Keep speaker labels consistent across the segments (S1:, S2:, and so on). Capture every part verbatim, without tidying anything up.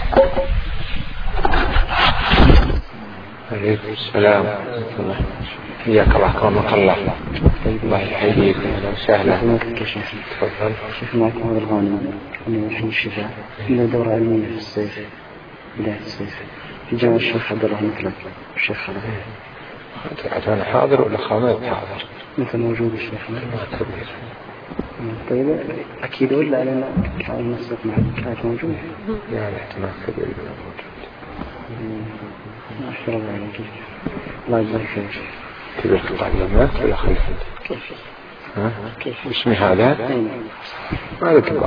S1: عليكم السلام. حياك الله كرمك الله. الله يحييك. اهلا وسهلا. تفضل.
S2: شيخ معكم هذا الغانم أنا الحين الشفاء إلى دورة علمية في الصيف بداية الصيف في جامعة الشيخ عبد الله مثلا الشيخ خالد.
S1: أنا حاضر ولا خالد حاضر؟
S2: مثل موجود الشيخ.
S1: ما كبير.
S2: طيب أكيد ولا أنا على المسجد مع كانت موجود؟
S1: يعني احتمال كبير موجود.
S2: ما أشكر الله عليك. الله يبارك فيك.
S1: كبير التعليمات ولا خلفت؟
S2: كيف؟
S1: ها؟ كيف؟ اسمي هذا؟ ماذا كبير؟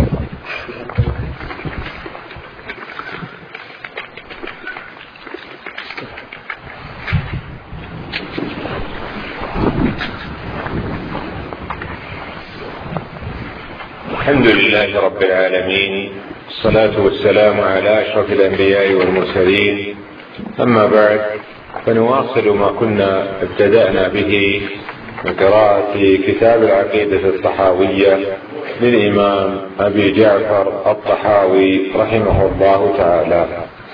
S3: الحمد لله رب العالمين، الصلاة والسلام على أشرف الأنبياء والمرسلين. أما بعد، فنواصل ما كنا ابتدأنا به من قراءة كتاب العقيدة الطحاوية للإمام أبي جعفر الطحاوي رحمه الله تعالى.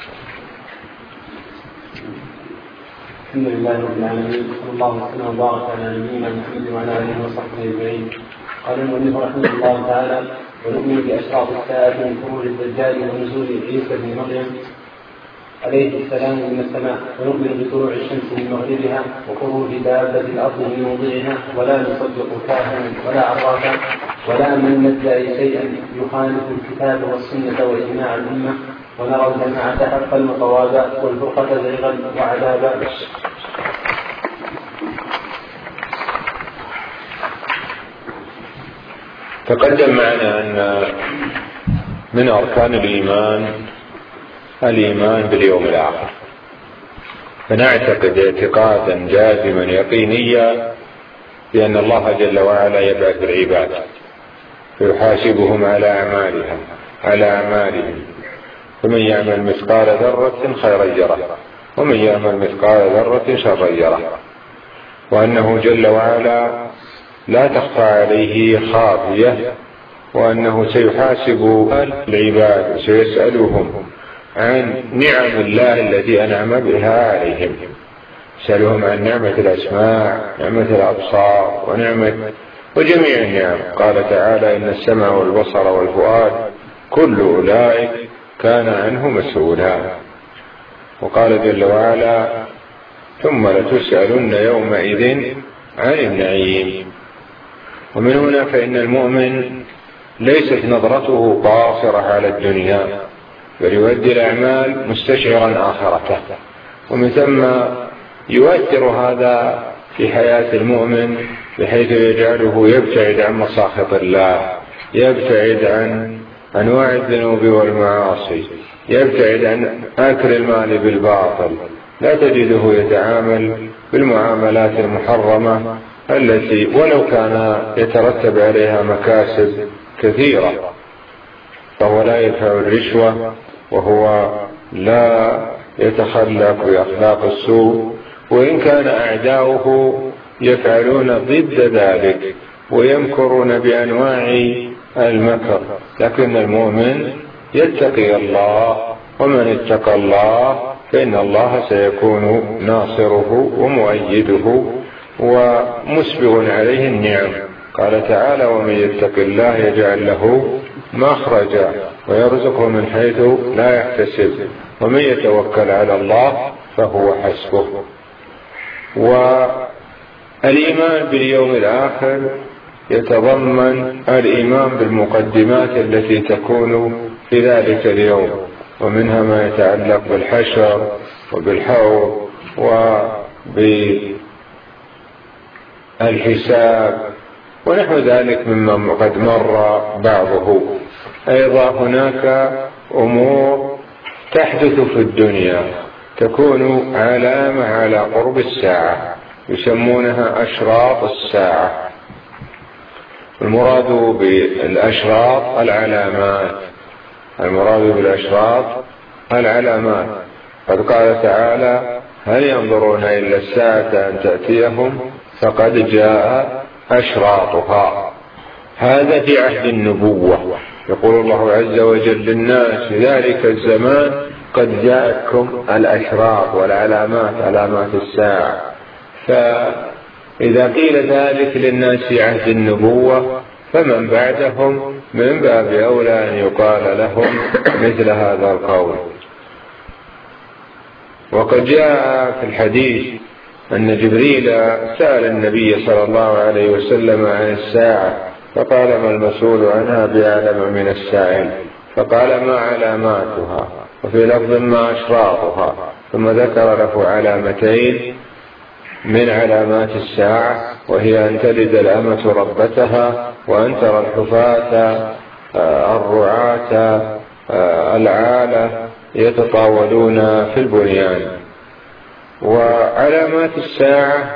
S4: الحمد لله رب العالمين، صلى الله وسلم وبارك على نبينا محمد وعلى آله وصحبه أجمعين. قال المؤلف رحمه الله تعالى: ونؤمن بأشراط الساعة من خروج الدجال ونزول عيسى بن مريم عليه السلام من السماء، ونؤمن بطلوع الشمس من مغربها وخروج دابة الأرض من موضعها، ولا نصدق كاهنا ولا عرافا ولا من ندعي شيئا يخالف الكتاب والسنة وإجماع الأمة، ونرى الجماعة حقا وصوابا والفرقة زيغا وعذابا.
S3: تقدم معنا أن من أركان الإيمان الإيمان باليوم الآخر، فنعتقد اعتقادا جازما يقينيا بأن الله جل وعلا يبعث العباد فيحاسبهم على أعمالهم على أعمالهم، فمن يعمل مثقال ذرة خيرا يره ومن يعمل مثقال ذرة شرا يره، وأنه جل وعلا لا تخفى عليه خافية، وأنه سيحاسب العباد وسيسألهم عن نعم الله التي أنعم بها عليهم، يسألهم عن نعمة الأسماع، نعمة الأبصار، ونعمة وجميع النعم. قال تعالى: إن السمع والبصر والفؤاد كل أولئك كان عنه مسؤولا. وقال جل وعلا: ثم لتسألن يومئذ عن النعيم. ومن هنا فإن المؤمن ليست نظرته قاصرة على الدنيا، بل يؤدي الأعمال مستشعرا آخرته، ومن ثم يؤثر هذا في حياة المؤمن بحيث يجعله يبتعد عن مساخط الله، يبتعد عن أنواع الذنوب والمعاصي، يبتعد عن أكل المال بالباطل، لا تجده يتعامل بالمعاملات المحرمة التي ولو كان يترتب عليها مكاسب كثيرة، فهو لا يدفع الرشوة، وهو لا يتخلق بأخلاق السوء، وإن كان أعداؤه يفعلون ضد ذلك ويمكرون بأنواع المكر، لكن المؤمن يتقي الله، ومن اتقى الله فإن الله سيكون ناصره ومؤيده ومسبغ عليه النعم. قال تعالى: ومن يتق الله يجعل له مخرجا ويرزقه من حيث لا يحتسب ومن يتوكل على الله فهو حسبه. والإيمان باليوم الآخر يتضمن الإيمان بالمقدمات التي تكون في ذلك اليوم، ومنها ما يتعلق بالحشر وبالحوض وبالحساب ونحو ذلك مما قد مر بعضه. أيضا هناك أمور تحدث في الدنيا تكون علامة على قرب الساعة، يسمونها أشراط الساعة. المراد بالأشراط العلامات، المراد بالأشراط العلامات. قد قال تعالى: هل ينظرون إلا الساعة أن تأتيهم فقد جاء أشراطها. هذا في عهد النبوة، يقول الله عز وجل للناس في ذلك الزمان: قد جاءتكم الأشراط والعلامات، علامات الساعة. فإذا قيل ذلك للناس في عهد النبوة فمن بعدهم من باب أولى أن يقال لهم مثل هذا القول. وقد جاء في الحديث أن جبريل سأل النبي صلى الله عليه وسلم عن الساعة فقال: ما المسؤول عنها بأعلم من السائل؟ فقال: ما علاماتها؟ وفي لفظ: ما أشراطها؟ ثم ذكر له علامتين من علامات الساعة، وهي أن تلد الأمة ربتها، وأن ترى الحفاة الرعاة العالة يتطاولون في البنيان. وعلامات الساعة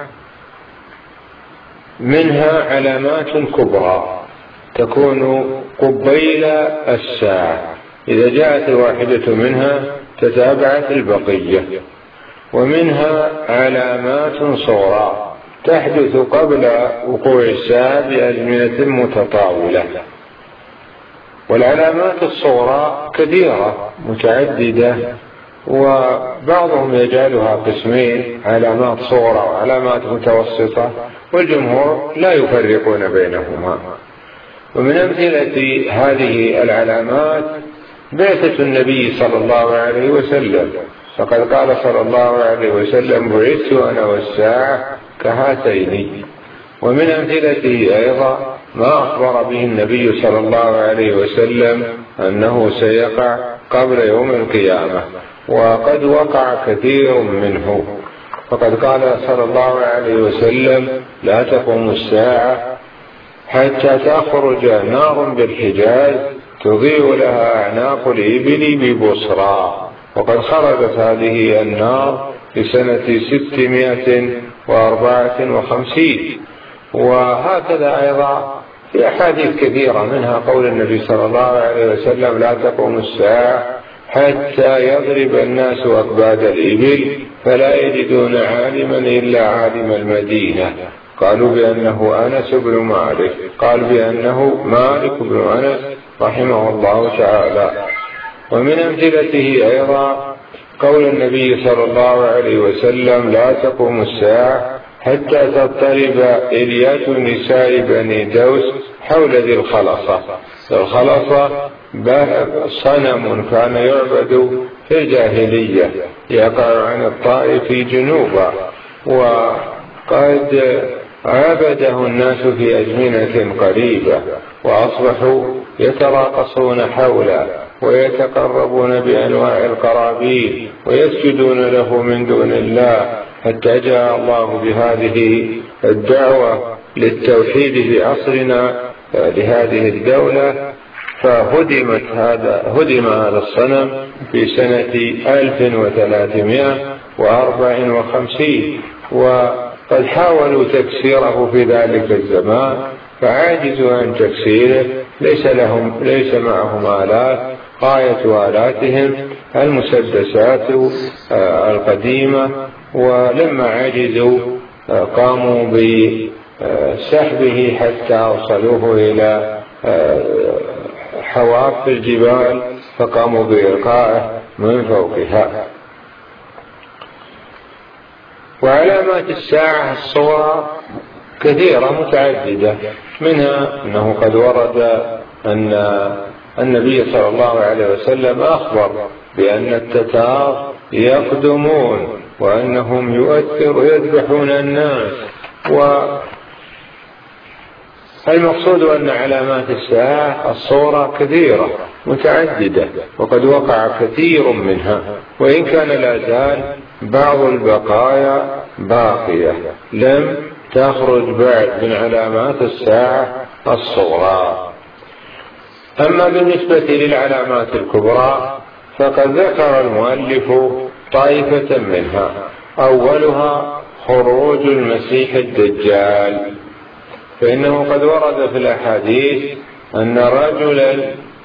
S3: منها علامات كبرى تكون قبيل الساعة، إذا جاءت الواحدة منها تتابعت البقية. ومنها علامات صغرى تحدث قبل وقوع الساعة بأزمنة متطاولة. والعلامات الصغرى كثيرة متعددة، وبعضهم يجعلها قسمين: علامات صغرى وعلامات متوسطة، والجمهور لا يفرقون بينهما. ومن أمثلة هذه العلامات بعثة النبي صلى الله عليه وسلم، فقد قال صلى الله عليه وسلم: بعثت أنا والساعة كهاتين. ومن أمثلته أيضا ما أخبر به النبي صلى الله عليه وسلم أنه سيقع قبل يوم القيامة، وقد وقع كثير منه. فقد قال صلى الله عليه وسلم: لا تقوم الساعة حتى تخرج نار بالحجاز تضيء لها أعناق الإبل ببصرى. وقد خرجت هذه النار في سنة ستمائة وأربعة وخمسين. وهكذا أيضا في أحاديث كثيرة، منها قول النبي صلى الله عليه وسلم: لا تقوم الساعة حتى يضرب الناس أكباد الإبل فلا يجدون عالما إلا عالم المدينة. قالوا بأنه أنس بن مالك، قال بأنه مالك بن أنس رحمه الله تعالى. ومن أمثلته أيضا قول النبي صلى الله عليه وسلم: لا تقوم الساعة حتى تضطرب إليات نساء بني دوس حول ذي الخلصة. الخلصة صنم كان يعبد في الجاهلية يقع عن الطائف جنوبا، وقد عبده الناس في أزمنة قريبة، وأصبحوا يتراقصون حوله ويتقربون بأنواع القرابين ويسجدون له من دون الله، حتى جاء الله بهذه الدعوة للتوحيد في عصرنا لهذه الدولة، فهدمت هذا هدم هذا الصنم في سنة ألف وثلاثمائة وأربعة وخمسين. وقد حاولوا تكسيره في ذلك الزمان فعاجزوا عن تكسيره، ليس لهم ليس معهم آلات، غاية آلاتهم المسدسات القديمة. ولما عجزوا قاموا بسحبه حتى أوصلوه إلى حواف الجبال فقاموا بإلقائه من فوقها. وعلامات الساعة الصغرى كثيرة متعددة، منها أنه قد ورد أن النبي صلى الله عليه وسلم أخبر بأن التتار يقدمون وأنهم يؤثر يذبحون الناس. والمقصود أن علامات الساعة الصغرى كثيرة متعددة، وقد وقع كثير منها، وإن كان لا زال بعض البقايا باقية لم تخرج بعد من علامات الساعة الصغرى. أما بالنسبة للعلامات الكبرى فقد ذكر المؤلف طائفة منها، أولها خروج المسيح الدجال، فإنه قد ورد في الأحاديث أن رجلا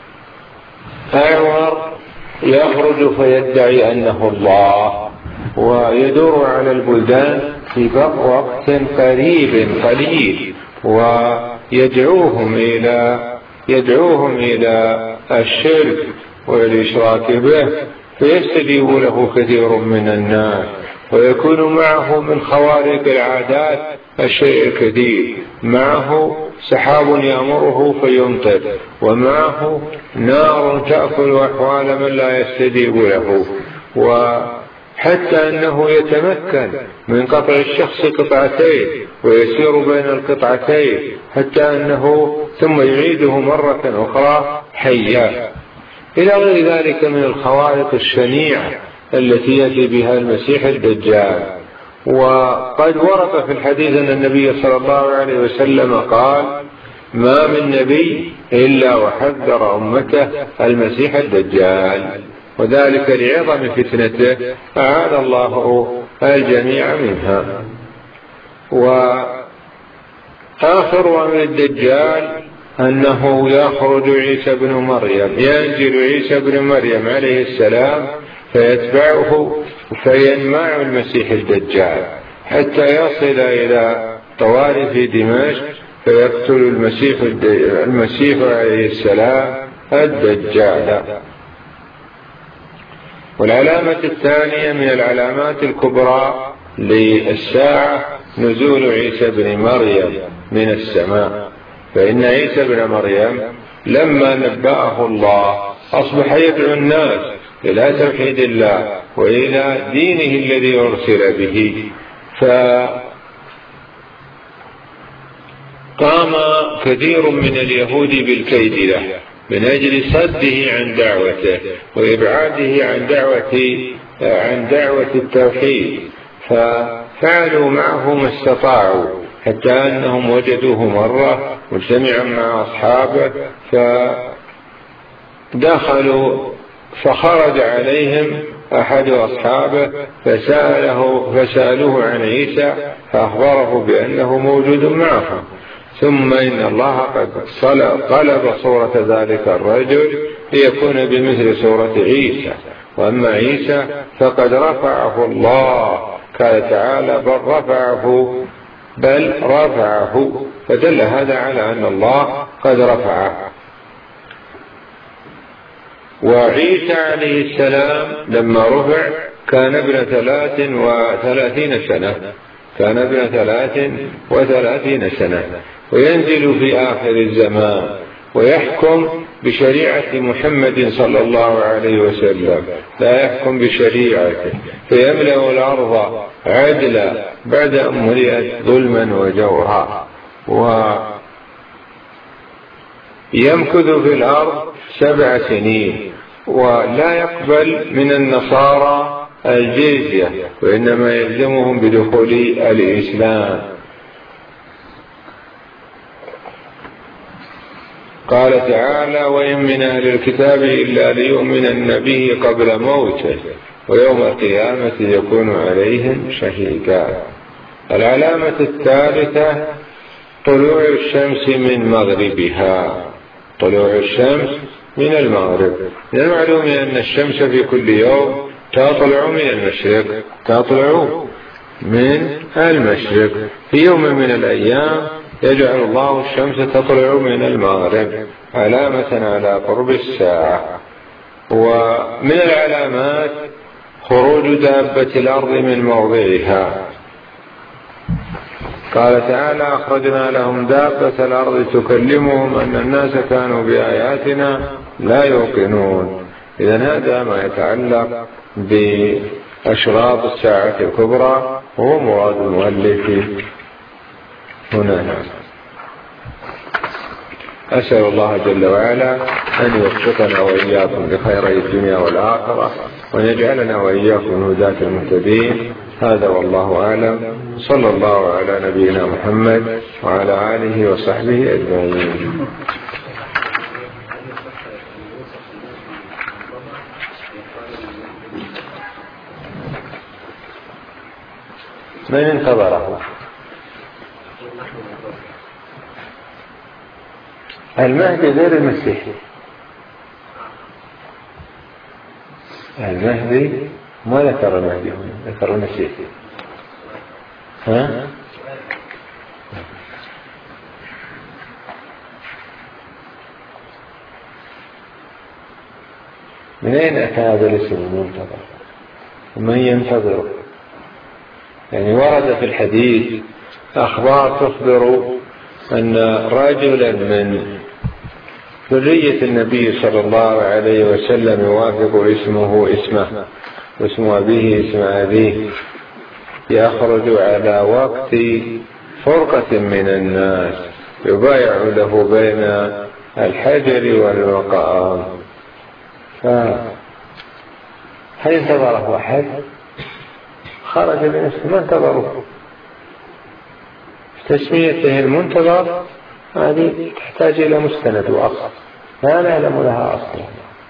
S3: أعور يخرج فيدعي أنه الله، ويدور على البلدان في وقت قريب قليل ويدعوهم إلى يدعوهم إلى الشرك والإشراك به، فيستجيب له كثير من الناس، ويكون معه من خوارق العادات الشيء الكثير، معه سحاب يأمره فيمطر، ومعه نار تأكل أحوال من لا يستجيب له، وحتى أنه يتمكن من قطع الشخص قطعتين ويسير بين القطعتين، حتى أنه ثم يعيده مرة أخرى حيا، إلى غير ذلك من الخوارق الشنيعة التي يأتي بها المسيح الدجال. وقد ورد في الحديث أن النبي صلى الله عليه وسلم قال: ما من نبي إلا وحذر أمته المسيح الدجال، وذلك لعظم فتنته أعاذ الله الجميع منها. وآخر أمر الدجال أنه يخرج عيسى بن مريم، ينزل عيسى بن مريم عليه السلام فيتبعه فينمع المسيح الدجال حتى يصل إلى طوارف دمشق فيقتل المسيح, المسيح عليه السلام الدجال. والعلامة الثانية من العلامات الكبرى للساعة نزول عيسى بن مريم من السماء، فإن عيسى بن مريم لما نبأه الله أصبح يدعو الناس إلى توحيد الله وإلى دينه الذي أرسل به، فقام كثير من اليهود بالكيد له من أجل صده عن دعوته وإبعاده عن دعوة عن دعوة التوحيد، ففعلوا معه ما استطاعوا، حتى أنهم وجدوه مرة مجتمعا مع أصحابه فدخلوا فخرج عليهم أحد أصحابه فسأله فسألوه عن عيسى فأخبره بأنه موجود معهم، ثم إن الله قد قلب صورة ذلك الرجل ليكون بمثل صورة عيسى، وأما عيسى فقد رفعه الله، قال تعالى: بل رفعه بل رفعه فدل هذا على أن الله قد رفعه. وعيسى عليه السلام لما رفع كان ابن ثلاث وثلاثين سنة كان ابن ثلاث وثلاثين سنة وينزل في آخر الزمان ويحكم بشريعة محمد صلى الله عليه وسلم، لا يحكم بشريعته، فيملأ الأرض عدلا بعد أن ملئت ظلما وجورا، ويمكث في الأرض سبع سنين ولا يقبل من النصارى الجزية، وإنما يلزمهم بدخول الإسلام. قال تعالى: وإن من أهل الكتاب إلا ليؤمنن به قبل موته ويوم القيامة يكون عليهم شهيدا. العلامة الثالثة طلوع الشمس من مغربها، طلوع الشمس من المغرب. من المعلوم أن الشمس في كل يوم تطلع من المشرق تطلع من المشرق في يوم من الأيام يجعل الله الشمس تطلع من المغرب علامة على قرب الساعة. ومن العلامات خروج دابة الأرض من موضعها، قال تعالى: أخرجنا لهم دابة الأرض تكلمهم أن الناس كانوا بآياتنا لا يوقنون. إذن هذا ما يتعلق بأشراط الساعة الكبرى وهو مراد المؤلف هنا. أسأل الله جل وعلا أن يوفقنا وإياكم لخيري الدنيا والآخرة، ويجعلنا وإياكم هداة المهتدين. هذا والله أعلم. صلى الله على نبينا محمد وعلى آله وصحبه أجمعين. من انتظره؟ المهدي غير المسيح. المهدي ما ذكر المهدي، ذكر المسيح. ها؟ من أين أتى هذا الاسم المنتظر؟ ومن ينتظر؟ يعني ورد في الحديث أخبار تخبر أن رجلا من ذرية النبي صلى الله عليه وسلم يوافق اسمه اسمه واسم أبيه اسم أبيه، يخرج على وقت فرقة من الناس يبايع له بين الحجر والمقام، فهل انتظره أحد؟ خرج من اسمه ما انتظره. تسميته المنتظر هذه تحتاج إلى مستند وأصل لا نعلم لها أصلا.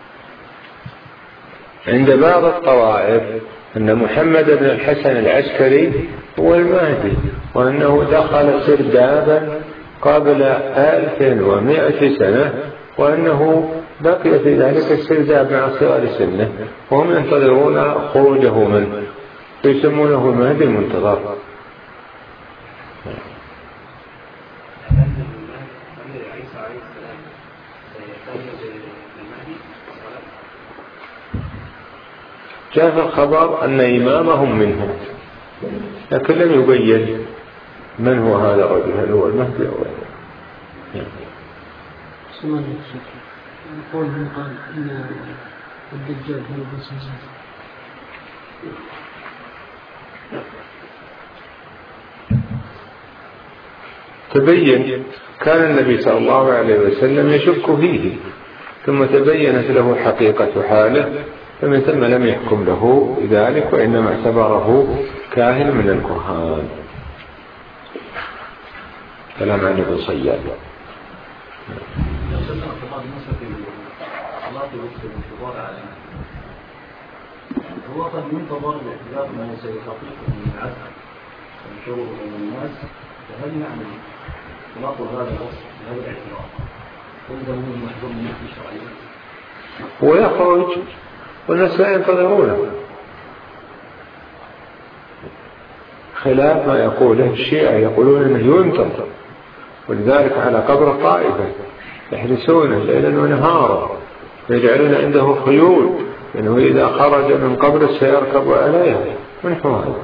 S3: عند بعض الطوائف أن محمد بن الحسن العسكري هو المهدي، وأنه دخل سردابا قبل ألف ومائة سنة، وأنه بقي في ذلك السرداب مع صغار سنه وهم ينتظرون خروجه منه، يسمونه المهدي المنتظر. جاء في الخبر أن إمامهم منهم، لكن لم يبين من هو هذا الرجل، هل هو المهدي أو غيره.
S5: يقول من قال إن الدجال هو الدجال.
S3: تبين كان النبي صلى الله عليه وسلم يشك فيه، ثم تبينت له حقيقة حاله، فمن ثم لم يحكم له بذلك، وإنما اعتبره كاهن من الكهان. كلام عن ابن صياد.
S4: هو قد ينتظر باعتبار أنه سيستطيع من العسل وينشره بين الناس، فهل نعمل تناقض هذا الوصف بهذا الاعتبار؟ وإذا هو المحظور من ناحية الشرعية
S3: ويخرج والناس لا ينتظرونه، خلاف ما يقوله الشيعة، يقولون أنه ينتظر، ولذلك على قبر الطائفة يحرسونه ليلا ونهارا، ويجعلون عنده خيول إنه إذا خرج من قبر سيركب عليها ونحو هذا.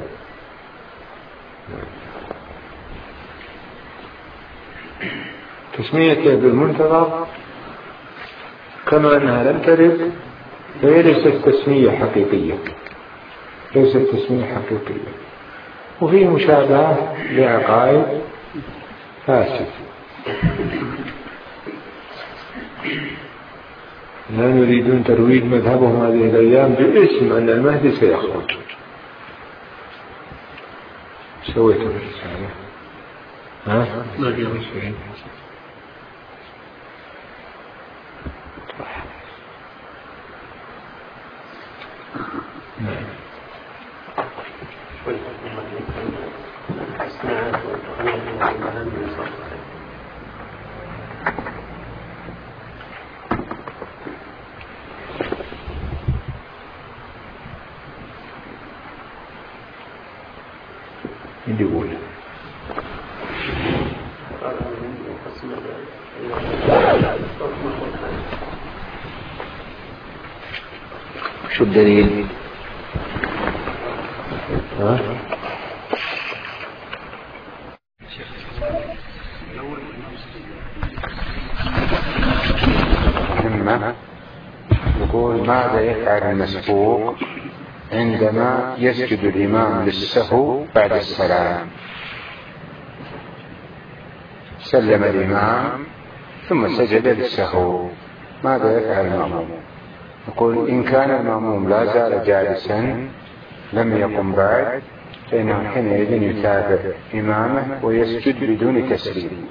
S3: تسميته بالمنتظر كما أنها لم ترد، فهي ليست تسمية حقيقية، ليست تسمية حقيقية، وفيه مشابهة لعقائد فاسد. لا يريدون ترويج مذهبهم هذه الأيام باسم أن المهدي سيخرج. سويته بالرسالة ها؟ ما في رسالة. نعم. اللي يقول شو الدليل؟ ها؟ مهمة يقول ماذا يفعل المسبوق عندما يسجد الإمام للسهو بعد السلام؟ سلم الإمام ثم سجد للسهو، ماذا يفعل المأموم؟ يقول إن كان المأموم لا زال جالسا لم يقم بعد، فإنه حينئذ يتابع إمامه ويسجد بدون تسليم.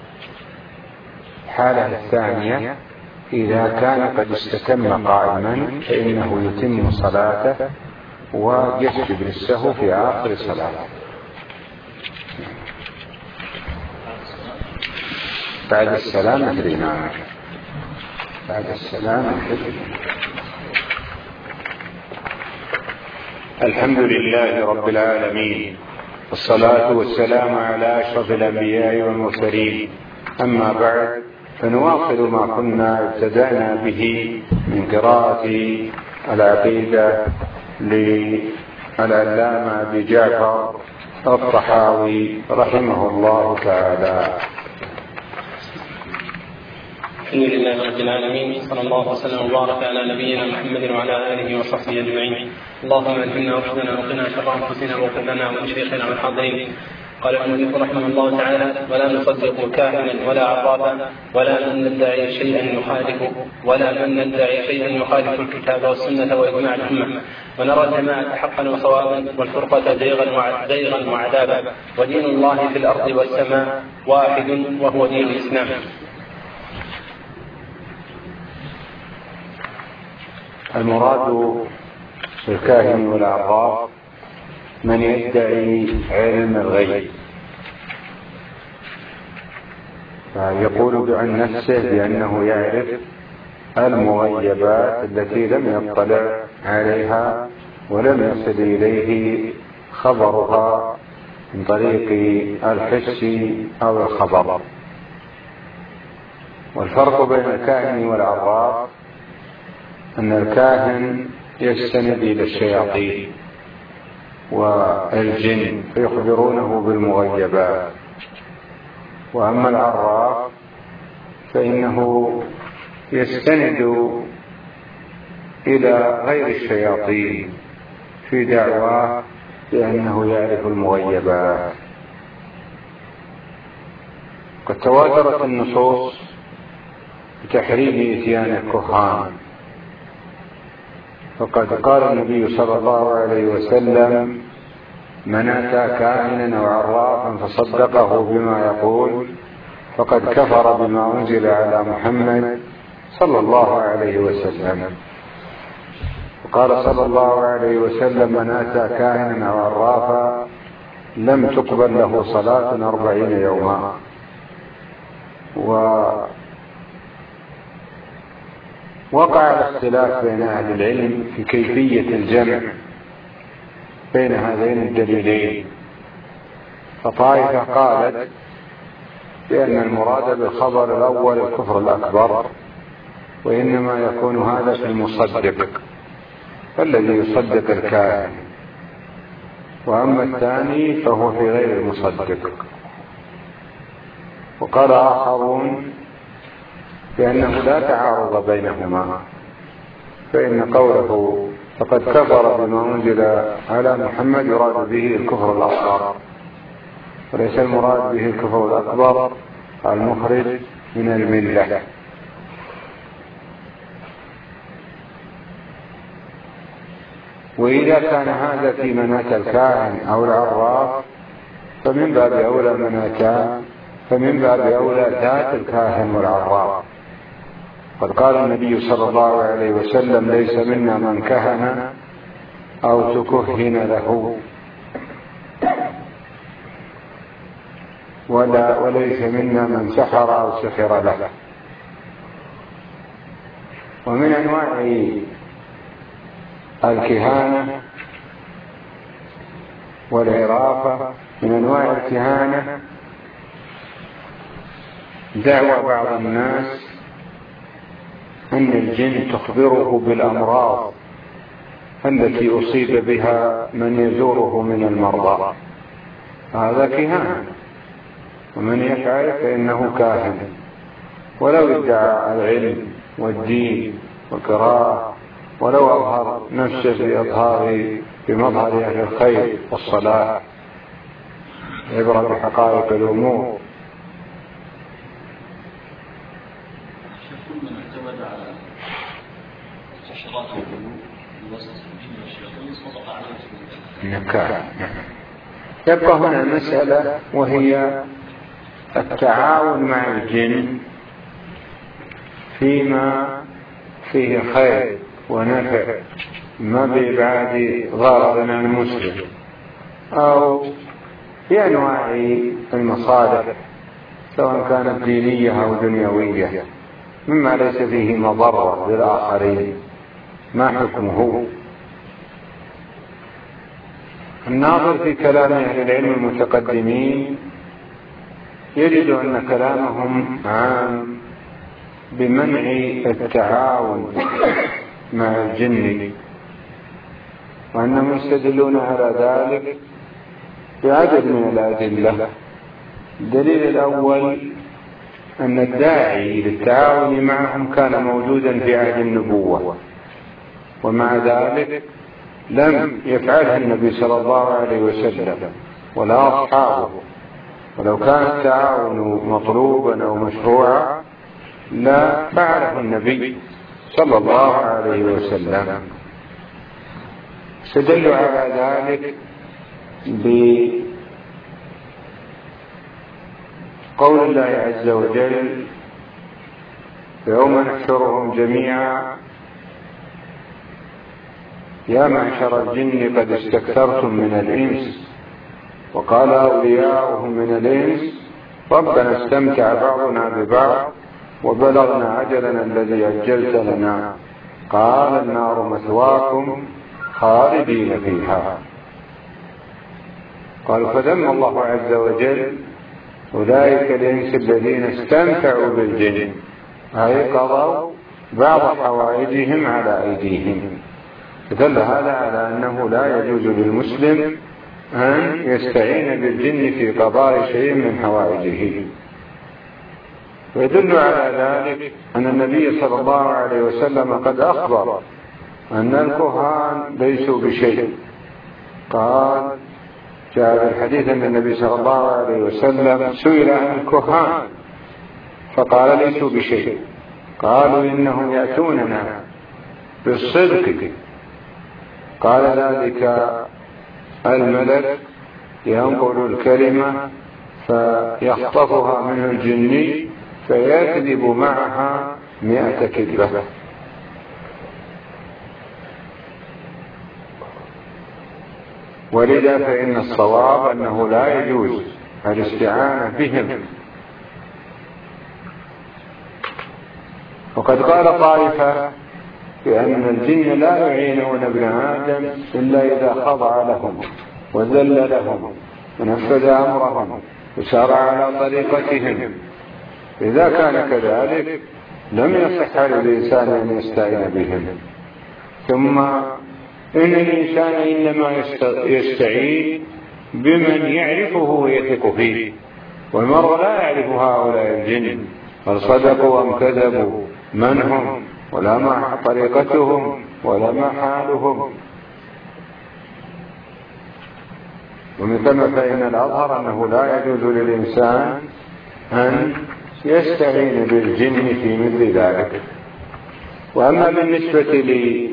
S3: الحالة الثانية إذا كان قد استتم قائما فإنه يتم صلاته ويسجد للسهو في آخر صلاته بعد السلام مثل الإمام، بعد السلام مثل الإمام. الحمد لله رب العالمين، والصلاة والسلام على أشرف الأنبياء والمرسلين، أما بعد، فنواصل ما كنا ابتدأنا به من قراءة العقيدة للعلامة أبي جعفر الطحاوي رحمه الله تعالى.
S4: الحمد لله رب العالمين، صلى الله وسلم وبارك على نبينا محمد وعلى آله وصحبه أجمعين. اللهم ألهمنا رشدنا وقنا شر أنفسنا واغفر لنا ولشيخنا والحاضرين. قال المؤلف رحمه الله تعالى: ولا نصدق كاهنا ولا عرافا ولا من ندعي شيئا يخالف ولا من ندعي شيئا يخالف الكتاب والسنة وإجماع الأمة، ونرى الجماعة حقا وصوابا والفرقة زيغا وعذابا، ودين الله في الأرض والسماء واحد وهو دين الإسلام.
S3: المراد بالكاهن والعراف من يدعي علم الغيب، فيقول عن نفسه بأنه يعرف المغيبات التي لم يطلع عليها ولم يصل إليه خبرها من طريق الحس أو الخبر. والفرق بين الكاهن والعراف أن الكاهن يستند إلى الشياطين والجن فيخبرونه بالمغيبات، وأما العراف فإنه يستند إلى غير الشياطين في دعواه بأنه يعرف المغيبات. قد تواترت النصوص بتحريم إتيان الكهان، فقد قال النبي صلى الله عليه وسلم: من أتى كاهنا أو عرافا فصدقه بما يقول فقد كفر بما أنزل على محمد صلى الله عليه وسلم. وقال صلى الله عليه وسلم: من أتى كاهنا أو عرافا لم تقبل له صلاة أربعين يوما. ووقع الاختلاف بين أهل العلم في كيفية الجمع بين هذين الدليلين، فطائفة قالت بأن المراد بالخبر الأول الكفر الأكبر، وإنما يكون هذا في المصدق فالذي يصدق الكاهن، وأما الثاني فهو في غير المصدق. وقال آخرون بأنه لا تعارض بينهما، فإن قوله فقد كفر بما أنزل على محمد يراد به الكفر الأصغر، وليس المراد به الكفر الأكبر المخرج من الملة. وإذا كان هذا في من أتى الكاهن أو العراف فمن باب أولى من أتى فمن باب أولى ذات الكاهن والعراف. قد قال النبي صلى الله عليه وسلم: ليس منا من كهن أو تكهن له، ولا وليس منا من سحر أو سحر له. ومن أنواع الكهانة والعرافة من أنواع الكهانة دعوى بعض الناس أن الجن تخبره بالأمراض التي أصيب بها من يزوره من المرضى، هذا كهانة، ومن يفعل فإنه كاهن، ولو ادعى العلم والدين والقراءة، ولو أظهر نفسه بإظهار بمظهر أهل الخير والصلاح، عبرة بحقائق الأمور. يبقى هنا مسألة، وهي التعاون مع الجن فيما فيه خير ونفع ما بإبعاد ضرر عن المسلم، أو في أنواع المصالح سواء كانت دينية أو دنيوية مما ليس فيه مضرة للآخرين. ما حكمه؟ الناظر في كلام أهل العلم المتقدمين يجد أن كلامهم عام بمنع التعاون مع الجن، وأنهم يستدلون على ذلك بعدد من الأدلة. الدليل الأول أن الداعي للتعاون معهم كان موجودا في عهد النبوة، ومع ذلك لم يفعلها النبي صلى الله عليه وسلم ولا أصحابه، ولو كان التعاون مطلوبا أو مشروعا لا فعله النبي صلى الله عليه وسلم. استدلوا على ذلك بقول الله عز وجل: يوم نحشرهم جميعا يا معشر الجن قد استكثرتم من الإنس، وقال أولياؤهم من الإنس ربنا استمتع بعضنا ببعض وبلغنا أجلنا الذي أجلت لنا، قال النار مثواكم خالدين فيها. قال فذم الله عز وجل أولئك الإنس الذين استمتعوا بالجن، أي قضوا بعض حوائجهم على أيديهم. فدل هذا على أنه لا يجوز للمسلم أن يستعين بالجن في قضاء شيء من حوائجه. ويدل على ذلك أن النبي صلى الله عليه وسلم قد أخبر أن الكهان ليسوا بشيء. قال جاء في الحديث أن النبي صلى الله عليه وسلم سئل عن الكهان فقال ليسوا بشيء، قالوا إنهم يأتوننا بالصدق، قال ذلك الملك ينقل الكلمة فيخطفها منه الجني فيكذب معها مئة كذبة. ولذا فإن الصواب أنه لا يجوز الاستعانة بهم. وقد قال طائفة بأن الجن لا يعينون ابن آدم إلا إذا خضع لهم وذل لهم ونفذ أمرهم وسار على طريقتهم. إذا كان كذلك لم يصح للإنسان أن يستعين بهم. ثم إن الإنسان إنما يستعين بمن يعرفه ويثق فيه، والمرء لا يعرف هؤلاء الجن هل صدقوا أم كذبوا، من هم ولا ما طريقتهم ولا ما حالهم. ومن ثم فإن الأظهر أنه لا يجوز للإنسان أن يستعين بالجن في مثل ذلك. وأما بالنسبة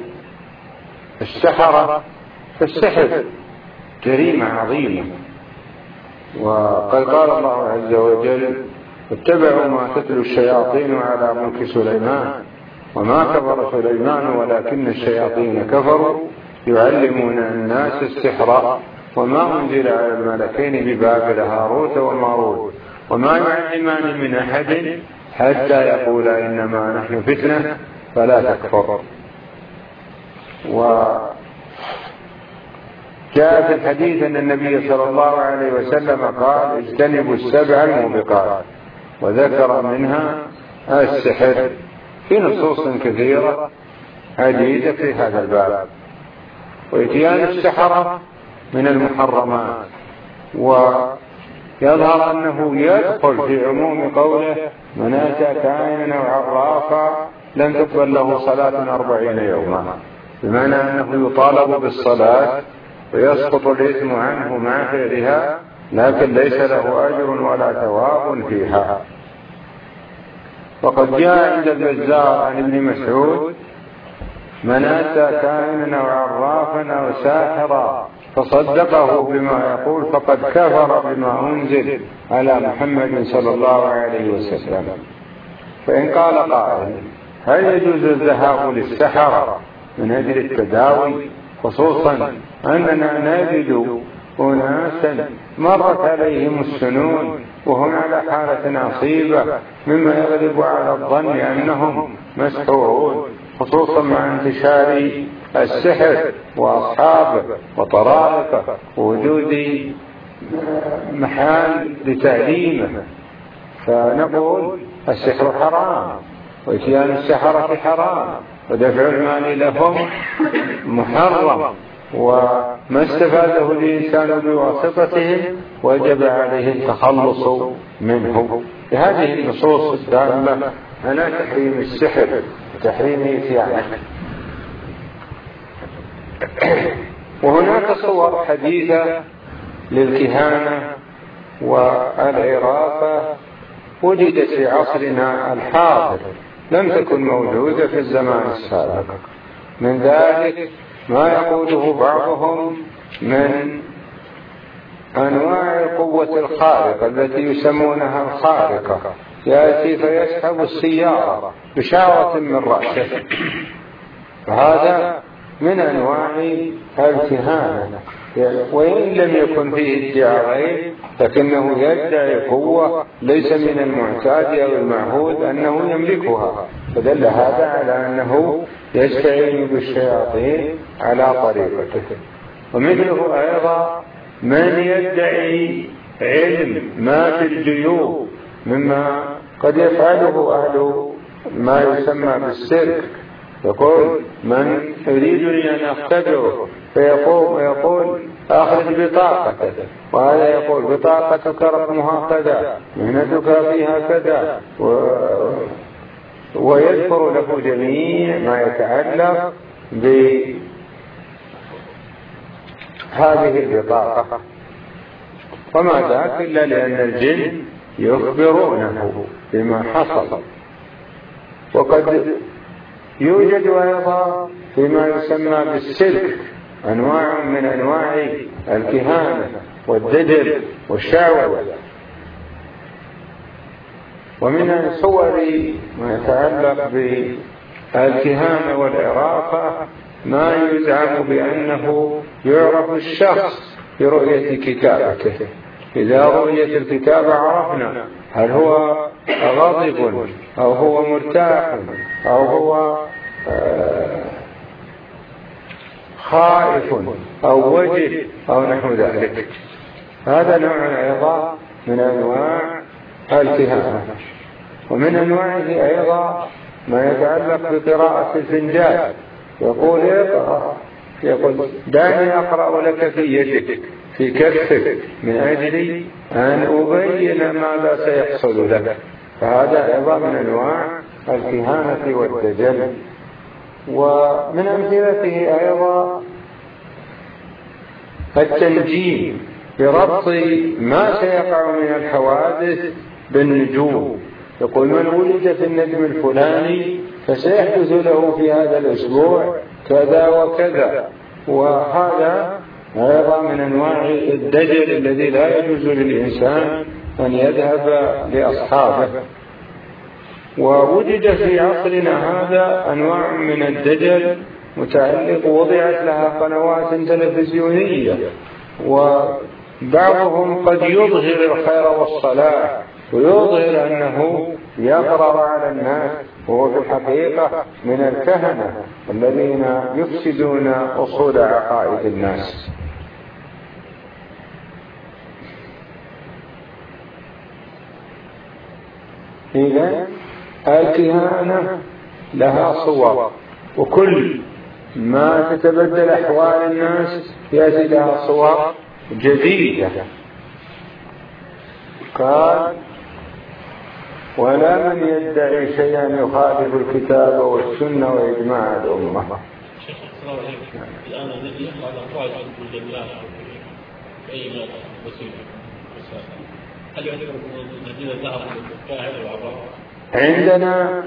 S3: للسحرة فالسحر جريمة عظيمة، وقد قال الله عز وجل اتبعوا ما تتلو الشياطين على ملك سليمان وما كفر سليمان ولكن الشياطين كفروا يعلمون الناس السحر وما أنزل على الملكين ببابل هاروت وماروت وما يعلمان من أحد حتى يقولا إنما نحن فتنة فلا تكفر. وجاء في الحديث أن النبي صلى الله عليه وسلم قال اجتنبوا السبع الموبقات، وذكر منها السحر في نصوص كثيرة عديدة في هذا الباب. وإتيان السحرة من المحرمات، ويظهر أنه يدخل في عموم قوله من أتى كاهنا أو عرافا لن تقبل له صلاة أربعين يوما، بمعنى أنه يطالب بالصلاة ويسقط الإثم عنه مع فعلها، لكن ليس له أجر ولا ثواب فيها. وقد جاء عند البزار عن ابن مسعود من أتى كاهنا أو عرافا أو ساحرا فصدقه بما يقول فقد كفر بما أنزل على محمد صلى الله عليه وسلم. فإن قال قائل هل يجوز الذهاب للسحرة من أجل التداوي، خصوصا أننا نجد أناسا مرت عليهم السنون وهم على حالة عصيبة مما يغلب على الظن أنهم مسحورون، خصوصا مع انتشار السحر وأصحابه وطرائقه ووجود محال لتعليمه، فنقول السحر حرام وإتيان السحرة حرام، ودفع المال لهم محرم، وما استفاده الإنسان بواسطتهم وجب عليه التخلص منه. بهذه النصوص الدالة على تحريم السحر وتحريم إتيانه. وهناك صور حديثة للكهانة والعرافة وجدت في عصرنا الحاضر، لم تكن موجودة في الزمان السابق. من ذلك ما يقوله بعضهم من أنواع القوة الخارقة التي يسمونها الخارقة، يأتي فيسحب السيارة بشارة من رأسه، فهذا من أنواع الكهانة، وإن لم يكن فيه ادعاء لكنه يدعي قوة ليس من المعتاد أو المعهود أنه يملكها، فدل هذا على أنه يستعين بالشياطين على طريقته. ومثله أيضا من يدعي علم ما في الجيوب مما قد يفعله أهل ما يسمى بالسيرك، يقول من يريدني أن أختبره فيقوم ويقول أخذ بطاقته، وهذا يقول بطاقتك رقمها كذا، مهنتك فيها كذا، و... ويذكر له جميع ما يتعلق بهذه البطاقة، وما ذاك إلا لأن الجن يخبرونه بما حصل. وقد يوجد أيضا فيما يسمى بالسلك أنواع من أنواع الكهانة والدجل والشعوذة. ومن الصور ما يتعلق بالكهانة والعرافة ما يزعم بأنه يعرف الشخص برؤية كتابته، إذا رؤية الكتابة عرفنا هل هو غاضب أو هو مرتاح أو هو خائف أو وجه أو نحو ذلك. هذا نوع أيضا من أنواع الكهانة. ومن أنواعه أيضا ما يتعلق بقراءة الفنجان، يقول اقرأ، يقول دعني أقرأ لك في يدك في كفك من أجل أن أبين ماذا سيحصل لك، فهذا أيضا من أنواع الكهانة والدجل. ومن أمثلته أيضا التنجيم بربط ما سيقع من الحوادث بالنجوم، يقول من ولد في النجم الفلاني فسيحدث له في هذا الأسبوع كذا وكذا، وهذا أيضا من أنواع الدجل الذي لا يجوز للإنسان أن يذهب لأصحابه. ووجد في عصرنا هذا أنواع من الدجل متعلق وضعت لها قنوات تلفزيونية، وبعضهم قد يظهر الخير والصلاح ويظهر أنه يقرأ على الناس، وهو في الحقيقة من الكهنة الذين يفسدون أصول عقائد الناس. إذن الكهانة لها صور، وكل ما تتبدل أحوال الناس يأتي لها صور جديدة. قال ولا من يدعي شيئا يخالف الكتاب والسنة وإجماع الأمة.
S6: الآن الذي يقع الأفواج في الجميع أي وسيلة، هل يعتبر الذين ذهبوا للكاهن والعراف؟
S3: عندنا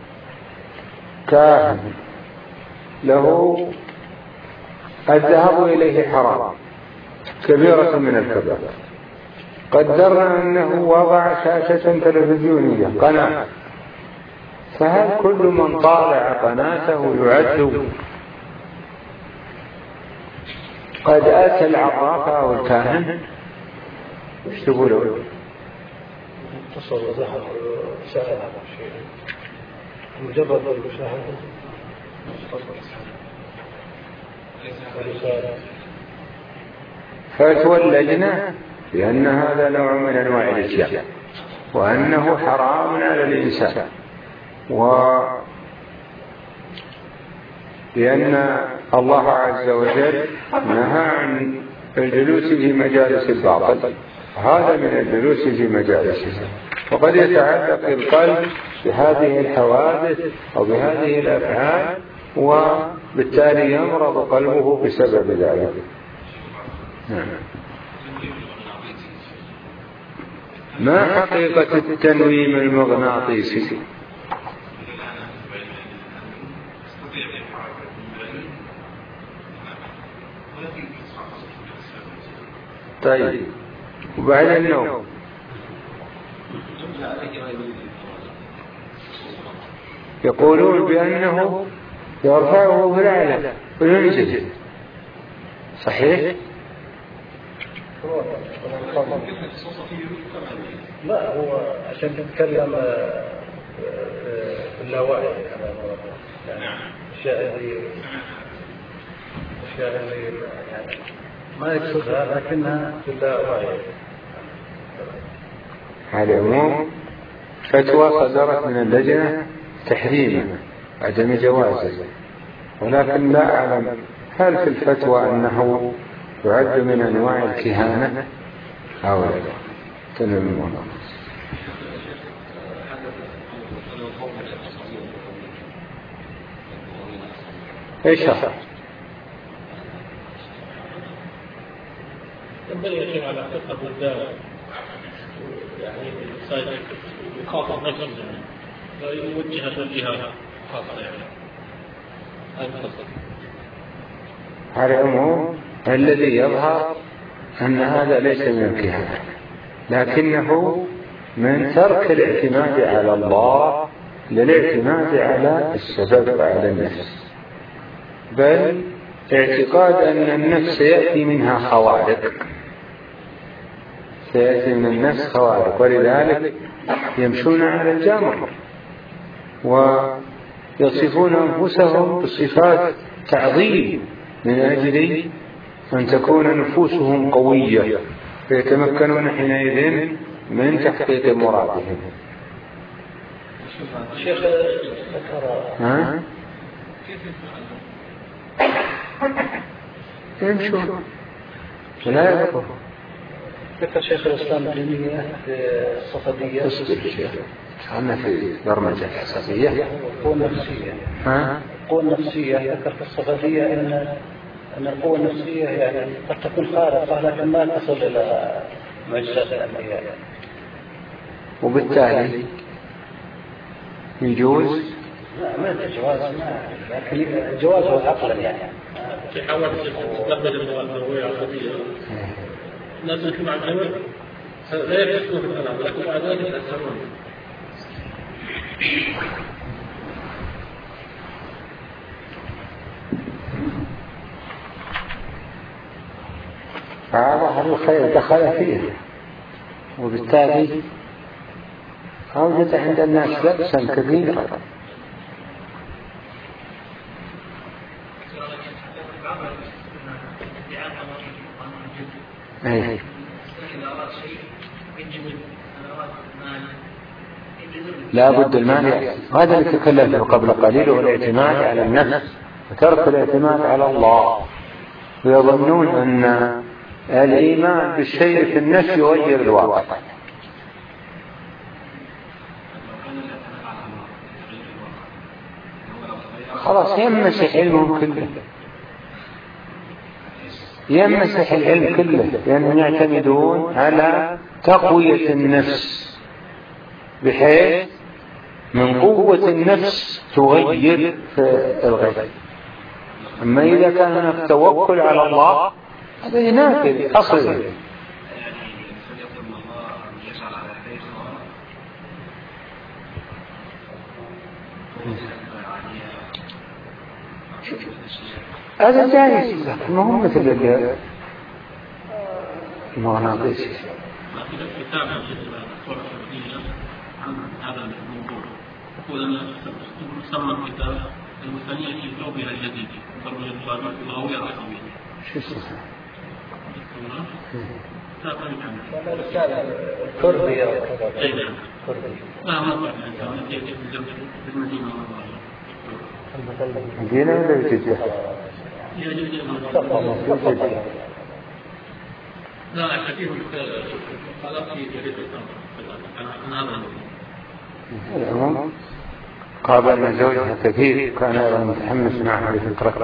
S3: كاهن له الذهاب إليه حرام، كبيرة من الكبائر. قدرنا أنه وضع شاشة تلفزيونية قناة، فهل كل من طالع قناته يعد قد أتى العراف أو الكاهن؟ ايش تقولوا؟
S5: تصل ذهب سائل مجرد المشاهدة
S3: فتوى اللجنة بأن هذا نوع من أنواع الإسلام، وأنه حرام على الإنسان لأن الله عز وجل نهى عن الجلوس في مجالس الباطل، هذا من الجلوس في مجالسه. وقد يتعلق القلب بهذه الحوادث أو بهذه الأفعال، وبالتالي يمرض قلبه بسبب ذلك. ما حقيقة التنويم المغناطيسي؟ طيب، وبعد النوم يقولون بأنه يرفعه في الأعلى وينزل، صحيح؟
S6: لا، هو عشان تتكلم في اللاوعي، يعني أشياء أشياء يعني ما يقصدها لكنها في اللاوعي.
S3: على العموم فتوى صدرت من اللجنة تحريمه عدم جوازه، ولكن لا أعلم هل في الفتوى أنه يعد من أنواع الكهانة أو لا. تنمون ايش صح؟
S6: ينبغي يا شيخ على فقه الرجال، يعني الإنسان يخاطب نفسه، لا يوجه توجيهات خاصة يعني.
S3: على العموم الذي يظهر أن هذا ليس من الكهانة، لكنه من ترك الاعتماد على الله للاعتماد على السبب وعلى النفس، بل اعتقاد أن النفس سيأتي منها خوارق، سيأتي من النفس خوارق، ولذلك يمشون على الجمر ويصفون أنفسهم بصفات تعظيم من أجل أن تكون نفوسهم قوية، فيتمكنون حينئذ من تحقيق مرادهم.
S6: شيخ
S3: ها؟ يمشون لا يذكر.
S6: ذكر شيخ الإسلام ابن تيمية في الصفدية.
S3: اصبر شيخ، أنا في برمجة الصفدية.
S6: القوة النفسية.
S3: ها؟
S6: القوة النفسية ذكر في الصفدية أن أن القوة النفسية يعني قد تكون خارقة لكن ما تصل إلى معجزات الأنبياء يعني.
S3: وبالتالي يجوز؟
S6: لا، ما جواز، ما لكن جوازه عقلا يعني. في حوادث تتبدل النووية العقلية الناس يكون عن جمع لا يكتبون في الكلام، لكن بعد ذلك يتأثرون.
S3: فظهر الخير دخل فيه، وبالتالي أوجد عند الناس بأسا كبيرا. أيه. لا بد المال يأتي، وهذا اللي تكلمته قبل قليل، هو الاعتماد على النفس وترك الاعتماد على الله. ويظنون أن الإيمان بالشيء في النفس يغير الواقع. خلاص يمسح علمهم كله، يمسح العلم كله، لأنهم يعتمدون على تقوية النفس، بحيث من قوة النفس تغير في الغيب. أما إذا كان هناك توكل على الله هذا ينافي أصل. هذا جائز، لكن ما هو مثل المغناطيسي.
S6: هذا الموضوع يقول أن يسمى الكتاب المثنية في ثوبها الجديد، ضرب الإنسان اللغوية الرقمية.
S3: شو اسمه؟
S2: كردي
S6: كردي
S3: مدينة ولا جدة؟
S6: لا كثير خلق في جريدة
S3: العموم قابلنا زوجها كثير كان أيضا متحمس معها لفترة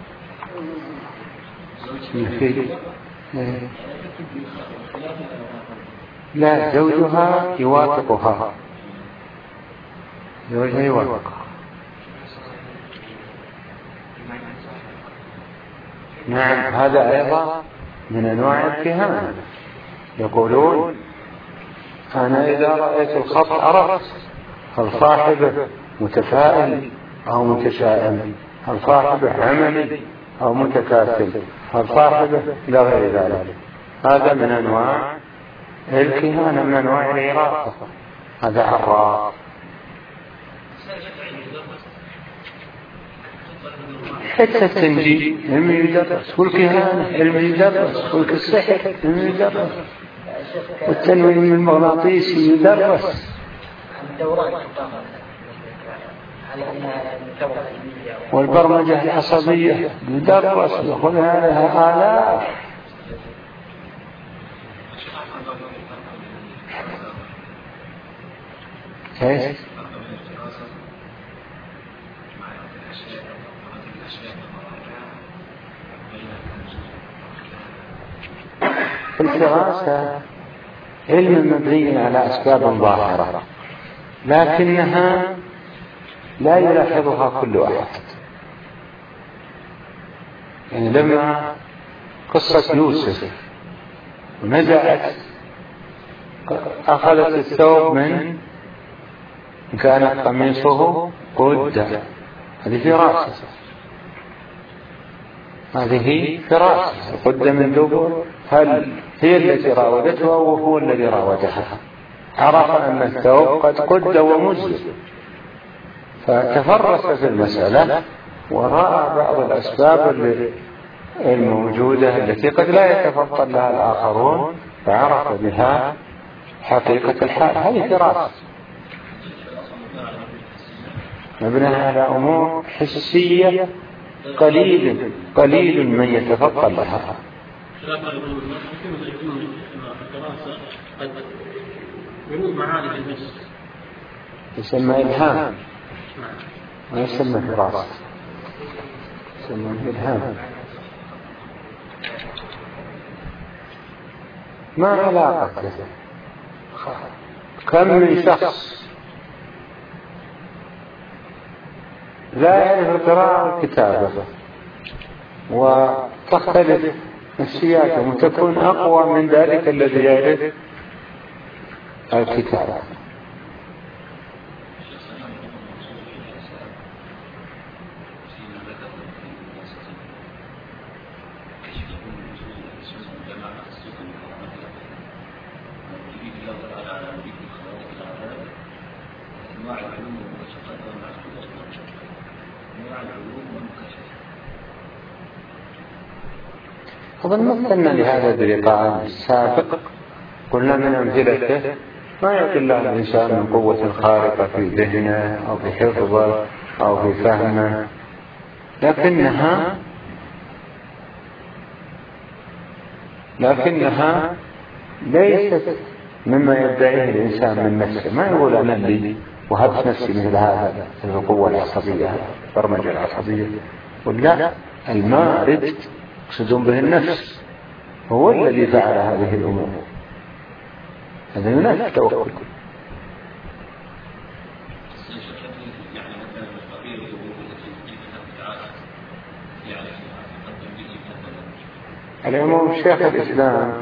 S3: لا زوجها يوافقها زوجها يوافقها نعم هذا أيضا من أنواع الكهانة يقولون أنا إذا رأيت الخط عرفت هل صاحبه متفائل أو متشائم هل صاحبه عملي أو متكاسل هل صاحبه إلى غير ذلك. هذا من أنواع الكهانة من أنواع العرافة. هذا عراف. حتى التنجيم علم يدرس والكهانة علم يدرس والسحر علم يدرس والتنويم المغناطيسي يدرس والبرمجة العصبية يدرس يأخذها لها آلاف. كيف؟ الفراسة علم مبني على أسباب ظاهرة لكنها لا يلاحظها كل أحد. يعني لما قصة يوسف ونزعت أخذت الثوب من كان قميصه قد هذه فراسة هذه فراسة قد من دبر. هل هي التي راودته أو هو الذي راودها؟ عرف أن الثوب قد قد ومزج فتفرس في المسألة ورأى بعض الأسباب الموجودة التي قد لا يتفطن لها الآخرون فعرف بها حقيقة الحال. هذه فراسة مبنى على أمور حسية قليل قليل من يتفطن لها. يسمى إلهام ما يسمى فراسة يسمى إلهام. ما علاقة كم من شخص لا يعرف القراءة والكتابة وتختلف نفسياته وتكون أقوى من ذلك الذي يعرف الكتابة. أظن مثلنا لهذا بلقاء سابق قلنا من أمثلته ما يعطي الله الإنسان من قوة خارقة في ذهنه أو في حفظه أو في فهمه لكنها لكنها ليست مما يدعيه الإنسان من نفسه. ما يقول أنا اللي وهبت نفسي مثل هذا القوة العصبية البرمجة العصبية ولا المارد يقصدون به النفس هو الذي فعل هذه الأمور. هذا ينافي التوكل. العموم شيخ الإسلام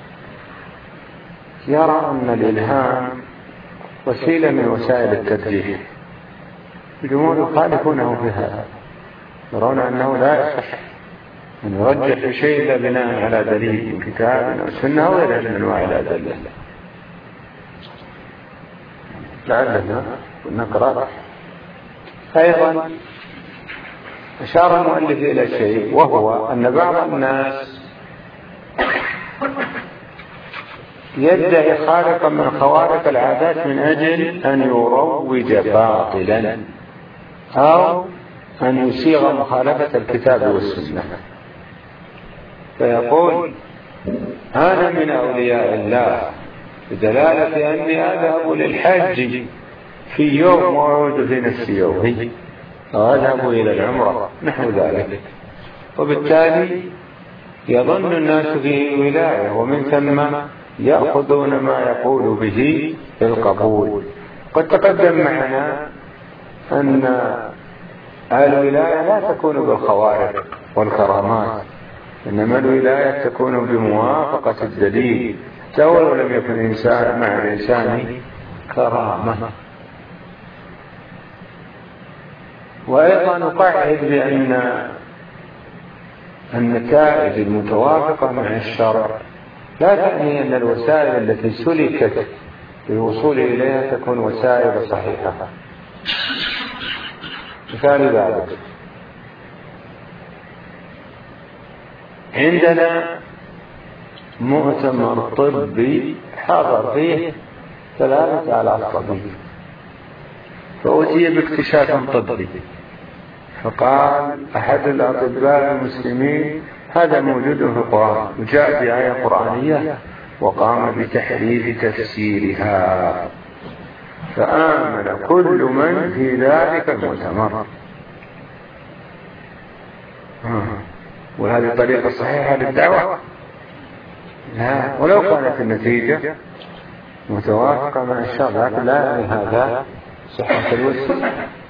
S3: يرى أن الإلهام وسيلة من وسائل الترجيح. الجمهور يخالفونه في هذا يرون أنه لا يصح أن يرجح شيء إلا بناء على دليل من كتاب أو سنة أو غيرها من أنواع الأدلة. لعلنا نقرأ. أيضا أشار المؤلف إلى شيء وهو أن بعض الناس يدعي خارقا من خوارق العادات من أجل أن يروج باطلا أو أن يسيغ مخالفة الكتاب والسنة، فيقول أنا من أولياء الله بدلالة أني أذهب للحج في يوم وأعود في نفس يومي أو أذهب إلى العمرة نحو ذلك، وبالتالي يظن الناس فيه ولاية، ومن ثم يأخذون ما يقول به بالقبول. قد تقدم معنا أن الولاية لا تكون بالخوارق والكرامات، إنما الولاية تكون بموافقة الدليل، ولو لم يكن إنسان مع الإنسان كرامة. وأيضا نقعد بأن النتائج المتوافقة مع الشرع لا تعني أن الوسائل التي سلكت للوصول إليها تكون وسائل صحيحة. مثال ذلك عندنا مؤتمر طبي حضر فيه ثلاثة آلاف طبيب، فأتي باكتشاف طبي، فقال أحد الأطباء المسلمين هذا موجود في القرآن، وجاء بآية قرآنية وقام بتحريف تفسيرها، فآمن كل من في ذلك المؤتمر. وهذه طريقة صحيحة للدعوة؟ لا، ولو كانت النتيجة متوافقة مع الشرع، لكن لا يعني هذا صحة الوسيلة.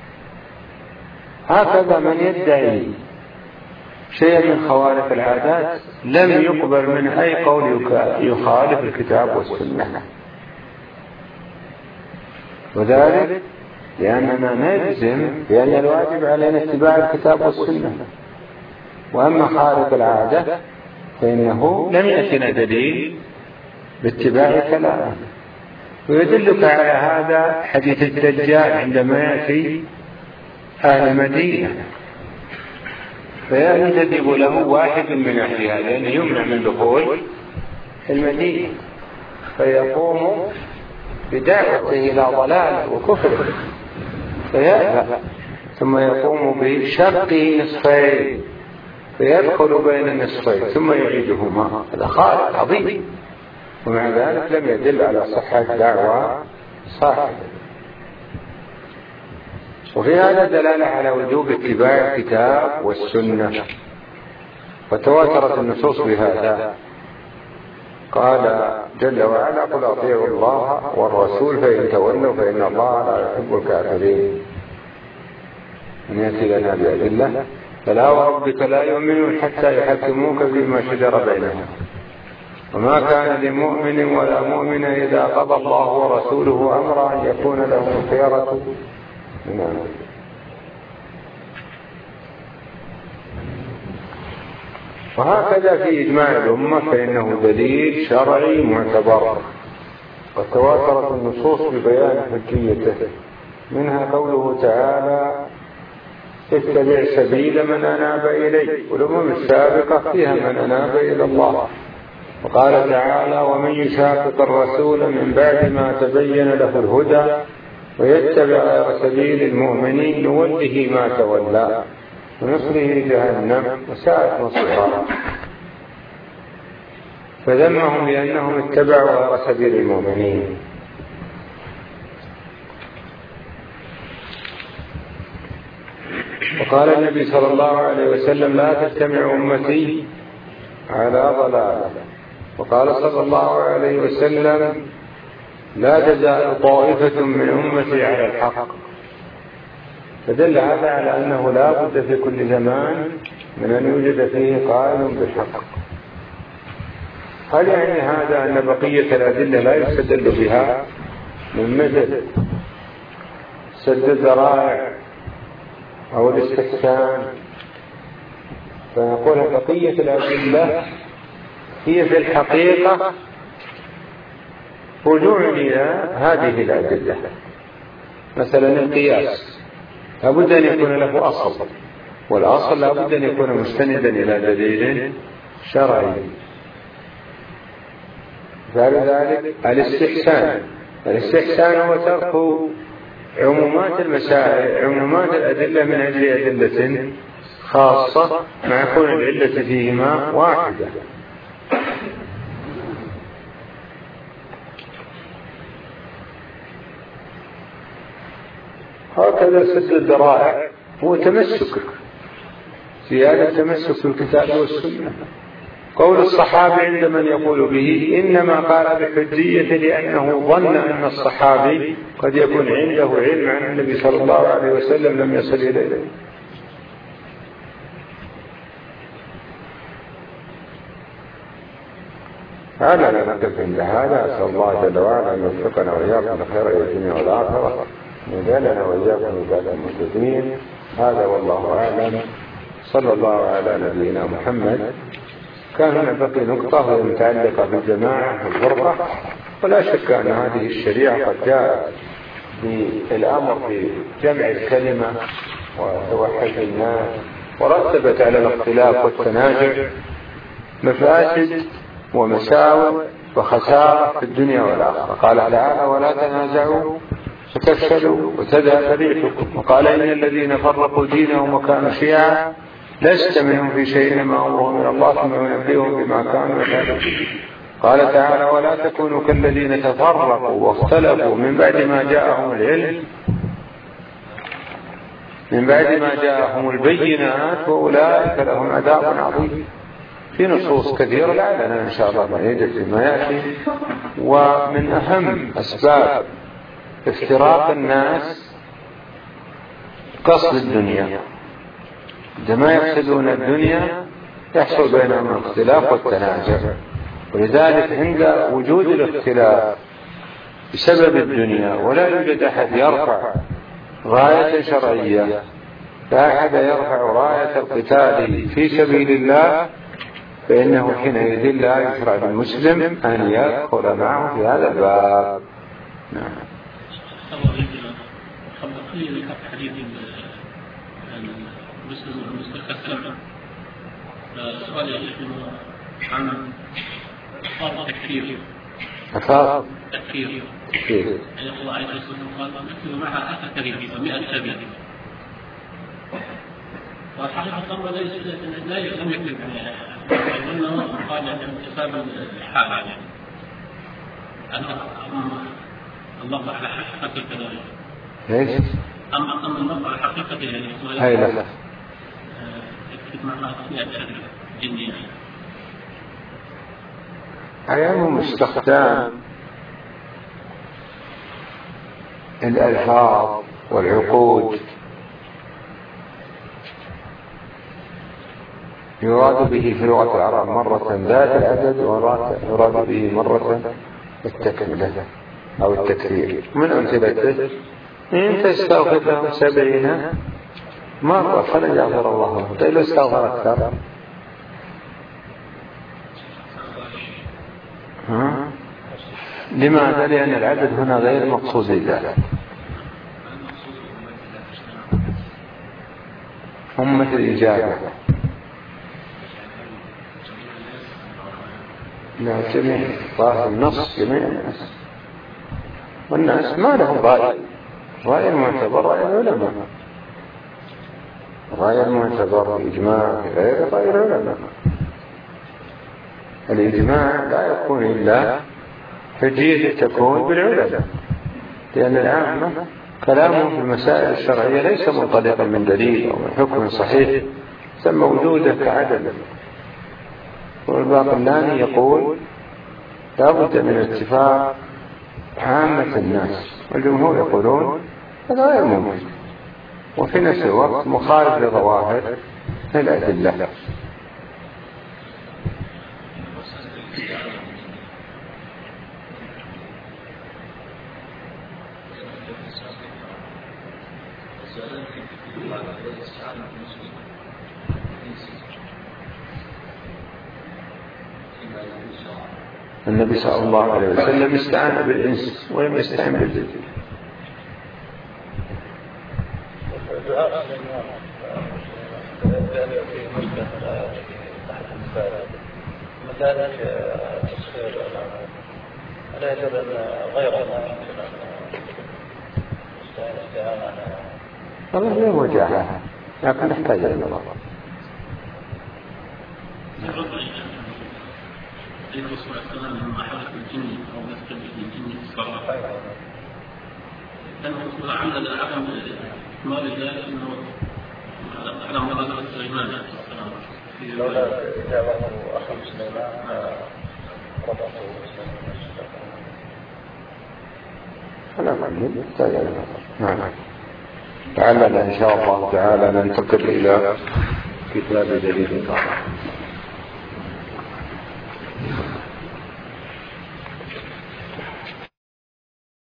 S3: هكذا من يدعي شيء من خوارق العادات لم يقبل منه أي قول يخالف الكتاب والسنة، وذلك لأننا نجزم بأن الواجب علينا اتباع الكتاب والسنة، وأما خارق العادة فإنه لم يأتنا دليل باتباع كلامه. ويدلك على هذا حديث الدجال عندما يأتي أهل المدينة فينتدب له واحد من أهلها لأنه يمنع من دخول المدينة، فيقوم بدعوته إلى ضلال وكفر فيأبى، ثم يقوم بشق نصفين فيدخل بين النصفين ثم يعيدهما. هذا خارق عظيم، ومع ذلك لم يدل على صحة دعوة صاحبه. وفي هذا دلالة على وجوب اتباع الكتاب والسنة، وتواترت النصوص بهذا. قال جل وعلا قل أطيعوا الله والرسول فإن تولوا فإن الله لا يحب الكافرين. من يأتي لنا بأدلة فلا وربك لا يؤمنون حتى يحكموك فيما شجر بينهم وما كان لمؤمن ولا مؤمن إذا قضى الله ورسوله أمرا أن يكون لهم الخيرة من أمره. وهكذا في إجماع الأمة فإنه دليل شرعي معتبر، قد تواترت النصوص ببيان حجيته، منها قوله تعالى اتبع سبيل من أناب إلي، والأمم السابقة فيها من أناب إلى الله. وقال تعالى ومن يشاقق الرسول من بعد ما تبين له الهدى ويتبع غير سبيل المؤمنين نوله ما تولى ونصله جهنم وساءت مصيرا. فذمهم لأنهم اتبعوا غير سبيل المؤمنين. وقال النبي صلى الله عليه وسلم لا تجتمع أمتي على ضلالة. وقال صلى الله عليه وسلم لا تزال طائفة من أمتي على الحق. فدل هذا على أنه لا بد في كل زمان من أن يوجد فيه قائل بالحق. هل يعني هذا أن بقية الأدلة لا يستدل بها من مثل سد الذرائع أو الاستحسان؟ فنقول بقية الأدلة هي في الحقيقة رجوع إلى هذه الأدلة. مثلا القياس لابد أن يكون له أصل، والأصل لابد أن يكون مستندا إلى دليل شرعي. مثال ذلك الاستحسان. الاستحسان هو ترك عمومات المسائل عمومات الأدلة من أجل أدلة خاصة مع كون العلة فيهما واحدة. هكذا سد الذرائع هو تمسك زيادة تمسك في الكتاب والسنة. قول الصحابي عند من يقول به إنما قال بحجية لأنه ظن أن الصحابي قد يكون عنده علم عن النبي صلى الله عليه وسلم لم يصل إليه. هذا لا نقف عند هذا. أسأل الله جل وعلا أن يوفقنا وإياكم لخير الدنيا والآخرة ويجعلنا وإياكم من بعد المهتدين. هذا والله أعلم. صلى الله على نبينا محمد. كان هنا بقي نقطة وهي متعلقة بالجماعة والفرقة. ولا شك أن هذه الشريعة قد جاءت بالأمر في جمع الكلمة وتوحد الناس ورتبت على الاختلاف والتنازع مفاسد ومساوئ وخسارة في الدنيا والآخرة. قال تعالى ولا تنازعوا فتفشلوا وتذهب ريحكم. وقال إن الذين فرقوا دينهم وكانوا شيعا لست منهم في شيء ما أمرهم من الله ثم ينبئهم بما كانوا يفعلون. قال تعالى ولا تكونوا كالذين تفرقوا واختلفوا من بعد ما جاءهم العلم من بعد ما جاءهم البينات وأولئك لهم عذاب عظيم. في نصوص كثيرة لعلنا إن شاء الله نعيد فيما يأتي. ومن أهم أسباب افتراق الناس قصد الدنيا. عندما يقصدون الدنيا يحصل بينهم الاختلاف والتنازع. ولذلك عند وجود الاختلاف بسبب الدنيا ولا يوجد أحد يرفع راية شرعية لا أحد يرفع راية القتال في سبيل الله فإنه حينئذ لا يشرع للمسلم أن يدخل معه في هذا الباب. نعم.
S6: سؤال عن أفاض التكفير.
S3: أفاض
S6: التكفير.
S3: تكفير.
S6: يعني الله عليه وسلم قال نكتب معها ألف كريم ومئة سبيل. والحقيقة الأمر ليس لا لم يكتب لأنه قال عن حساب الحال يعني. أن الله على حقيقة كذلك.
S3: إيش؟
S6: أم أم الله على حقيقة يعني.
S3: هاي لا. أيام استخدام الألفاظ والعقود يراد به في لغة العرب مرة ذات العدد ويراد به مرة التكملة أو التكرير. من أمثلته إن تستغفر لهم سبعين مرة فلن يغفر الله له. طيب استغفر أكثر ها؟ لماذا؟ لأن العدد هنا غير مقصود لله. أمة الإجابة لا جميع ظاهر النص جميع الناس والناس ما لهم رأي. رأي المعتبر رأي العلماء. رأي المعتبر إجماع غير رأي العلماء. الإجماع لا يكون إلا حجية تكون بالعلماء لأن العامة كلامهم في المسائل الشرعية ليس منطلقا من دليل أو من حكم صحيح ثم وجوده كعدم. والباقلاني يقول لا بد من اتفاق عامة الناس والجمهور يقولون هذا غير ممكن وفي نفس الوقت مخالف لظواهر الأدلة. النبي صلى الله عليه وسلم استعان بالإنس ولم يستعن بالجن.
S6: مثلا تسخير لا يجوز غيره
S1: والله لا وجاهة لكن نحتاج إلى النظر.
S6: الرسول عليه السلام لما حدث الجن أو نسبة الجن الصلاة كان الرسول عمل عدم إكمال ذلك أنه على مرض سليمان عليه السلام لولا إجابة أخذ سليمان ربطه
S1: أنا أقول نحتاج إلى النظر. نعم. لعلنا إن شاء الله تعالى ننتقل إلى كتاب دليل النظر.